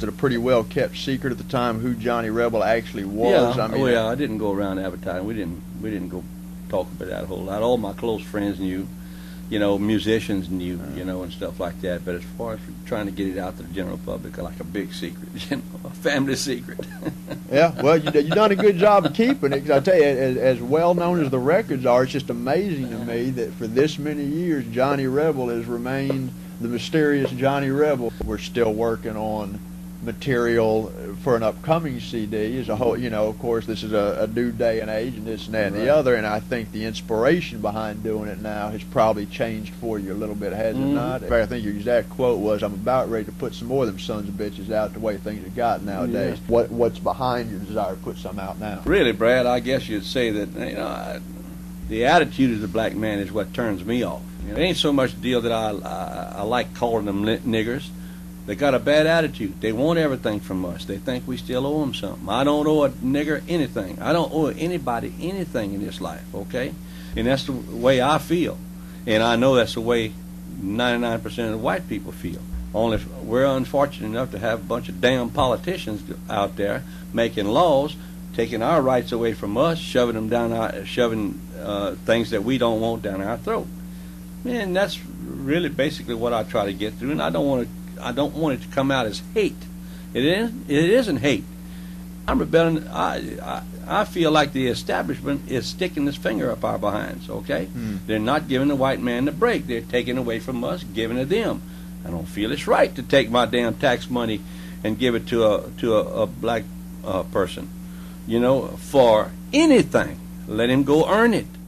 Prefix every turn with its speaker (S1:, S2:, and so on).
S1: it a pretty well kept secret at the time who Johnny Rebel actually was?
S2: Yeah,
S1: I mean,
S2: well, I didn't go around advertising. We didn't go talk about that a whole lot. All my close friends knew, musicians knew, and stuff like that. But as far as trying to get it out to the general public, like a big secret, a family secret.
S1: Yeah, well, you've done a good job of keeping it. 'Cause I tell you, as well known as the records are, it's just amazing to me that for this many years, Johnny Rebel has remained the mysterious Johnny Rebel. We're still working on material for an upcoming CD as a whole. Of course, this is a new day and age, and this and that and the other. And I think the inspiration behind doing it now has probably changed for you a little bit, has it not? In fact, I think your exact quote was, "I'm about ready to put some more of them sons of bitches out the way things have got nowadays." Yeah. What's behind your desire to put some out now?
S2: Really, Brad, I guess you'd say that the attitude of the black man is what turns me off. It ain't so much the deal that I like calling them niggers. They got a bad attitude. They want everything from us. They think we still owe them something. I don't owe a nigger anything. I don't owe anybody anything in this life, okay? And that's the way I feel. And I know that's the way 99% of the white people feel. Only we're unfortunate enough to have a bunch of damn politicians out there making laws, taking our rights away from us, shoving them down shoving things that we don't want down our throat. And that's really basically what I try to get through. And I don't want it to come out as hate. It isn't hate. I'm rebelling. I feel like the establishment is sticking its finger up our behinds, okay? They're not giving the white man the break. They're taking away from us, giving it to them. I don't feel it's right to take my damn tax money and give it to a black person, for anything. Let him go earn it.